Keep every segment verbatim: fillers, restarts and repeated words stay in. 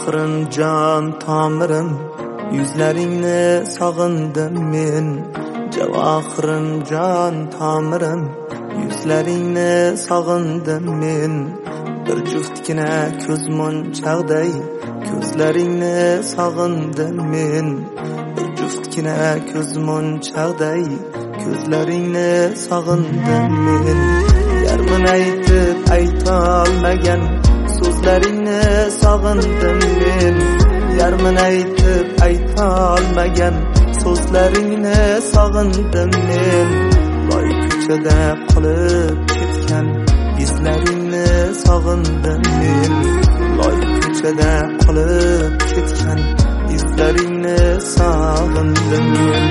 Javohirim jon tomirim, yuzlaringni sog'indim men. Javohirim jon tomirim, yuzlaringni sog'indim men. Bir juftgina ko'z monchaqday ko'zlaringni sog'indim men. Bir juftgina ko'z monchaqday ko'zlaringni sog'indim men. Yarmin aytib aytolmagan so'zlaringni sog'indim men. Yarmin aytib aytolmagan so'zlaringni sog'indim men. Loy ko'chada qolib ketgan izlaringni sog'indim men. Loy ko'chada qolib ketgan izlaringni sog'indim men.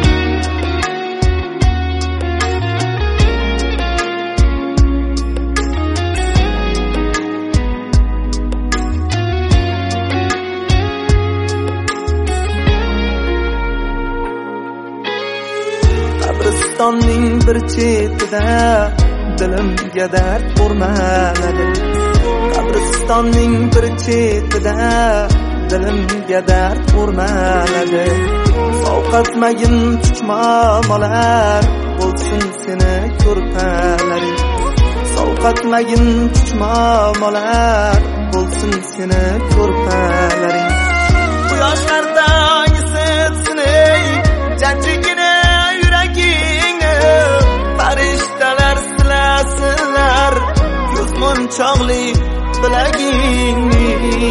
Qabristonning bir chetida dilimga dard o'rmaladi. Qabristonning bir chetida dilimga dard o'rmaladi. Sovqatmagin chuchmomalar bo'lsin seni ko'rpalaring. Sovqatmagin chuchmomalar bo'lsin seni ko'rpalaring. Quyoshlarda isitsin ey jajjigina yuragingni. Farishtalar silasinlar ko'z monchoqli bilagingni.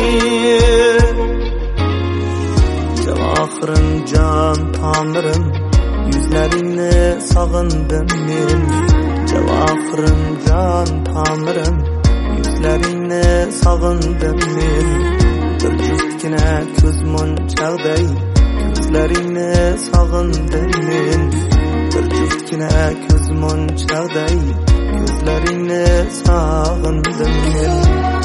Javohirim jon tomirim, yuzlaringni sog'indim men. Javohirim jon tomirim, yuzlaringni sog'indim men. Bir juftgina ko'z monchaqday ko'zlaringni sog'indim men. Bir juftgina ko'z monchaqday ko'zlaringni sog'indim men.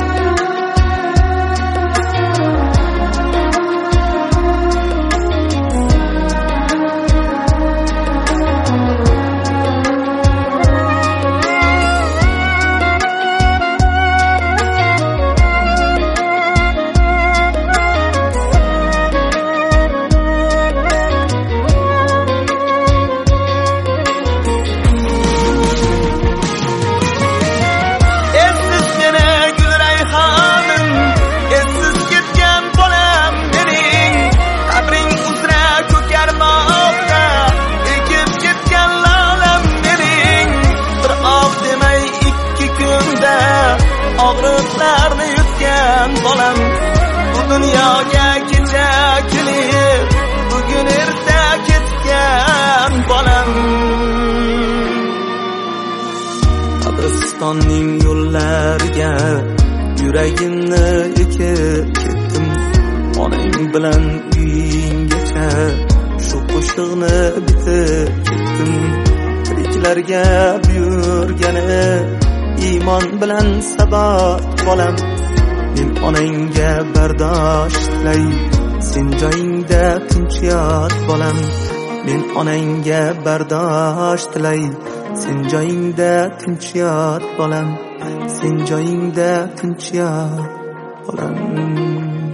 Og'riqlarni yutgan bolam bu dunyoga kecha kelib bugun erta ketgan bolam. Qabristonning yo'llariga yuragimni ekib ketdim. Onang bilan uyinggacha shu qo'shiqni bitib ketdim. Tiriklarga buyurgani iymon bilan sabot bolam. Men onangga bardosh tilay, sen joyingda tinch yot bolam. Men onangga bardosh tilay, sen joyingda tinch yot bolam. Sen joyingda tinch yot bolam.